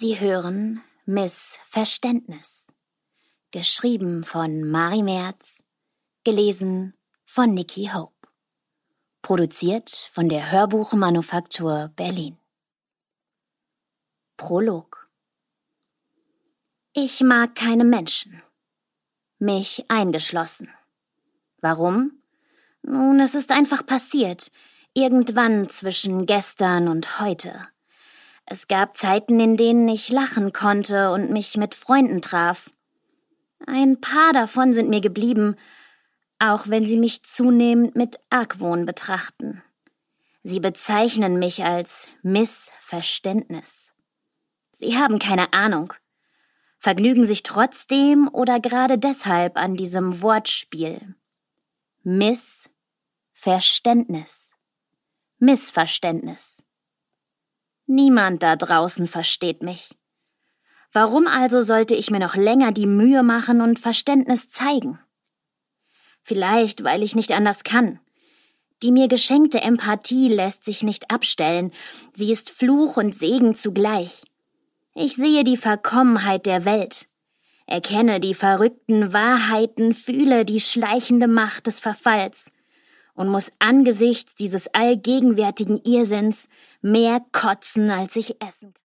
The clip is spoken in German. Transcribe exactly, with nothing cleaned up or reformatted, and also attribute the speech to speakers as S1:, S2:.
S1: Sie hören Missverständnis. Geschrieben von Mari Merz, gelesen von Niki Hope. Produziert von der Hörbuchmanufaktur Berlin. Prolog. Ich mag keine Menschen. Mich eingeschlossen. Warum? Nun, es ist einfach passiert. Irgendwann zwischen gestern und heute. Es gab Zeiten, in denen ich lachen konnte und mich mit Freunden traf. Ein paar davon sind mir geblieben, auch wenn sie mich zunehmend mit Argwohn betrachten. Sie bezeichnen mich als Missverständnis. Sie haben keine Ahnung, vergnügen sich trotzdem oder gerade deshalb an diesem Wortspiel. Missverständnis. Missverständnis. Niemand da draußen versteht mich. Warum also sollte ich mir noch länger die Mühe machen und Verständnis zeigen? Vielleicht, weil ich nicht anders kann. Die mir geschenkte Empathie lässt sich nicht abstellen. Sie ist Fluch und Segen zugleich. Ich sehe die Verkommenheit der Welt, erkenne die verrückten Wahrheiten, fühle die schleichende Macht des Verfalls und muss angesichts dieses allgegenwärtigen Irrsinns mehr kotzen, als ich essen kann.